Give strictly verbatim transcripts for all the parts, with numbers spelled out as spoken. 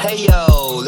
Hey yo,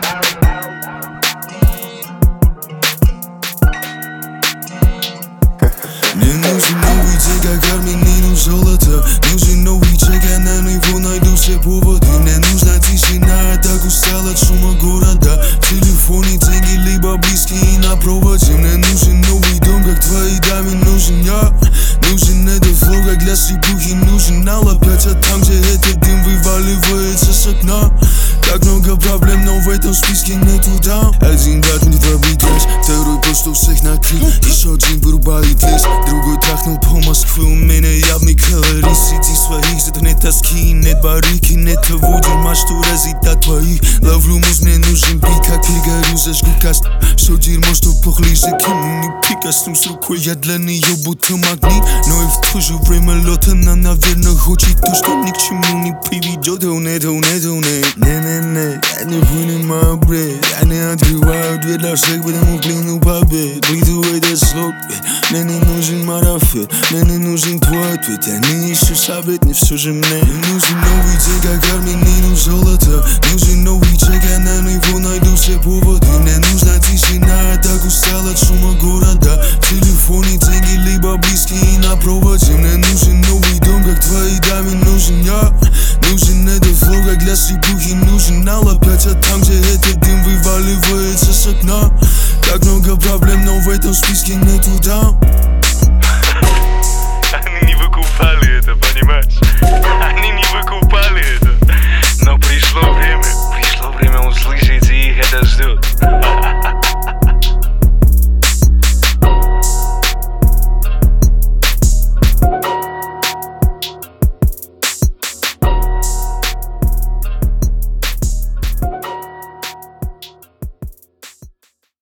мне нужен новый день, как армянину золото. Нужен новый чек, я на него найду все поводы. Мне нужна тишина, я так устал от шума города. В телефоне деньги, либо близкие на проводе. Мне нужен новый дом, как твоей даме нужен я. Нужен этот флоу, как для слепухи нужен налог. Опять там, где этот дым вываливается с окна. Так много проблем, но в этом списке нету дам. Один брат мне два битвес, второй просто у всех накрыт. Еще один вырубает лес, другой трахнул по Москве. У меня явный колорит среди своих. Зато нет тоски, нет барыки, нет того дерьма, что разит от твоих. Ловлю муз, мне нужен бит, как перегорю, зажгу каст. Все дерьмо, что похлеще, кому не прикоснусь рукой. Я для нее будто магнит, но и в то же время лед. Она, наверное, хочет то, что ни к чему не приведет. Доне, доне, доне. Не-не-не, я не понимаю бред. Я не открываю дверь для всех, потому плену побед. Выйду этот слог, мне не нужен марафет, мне не нужен твой ответ. Я не ищу совет, не все же мне. Нужен новый день, как армянину золото. Нужен новый чек, я на него найду все поводы. Мне нужна тишина, я так устал от шума города. В телефоне деньги, либо близкие на проводе. Мне нужен новый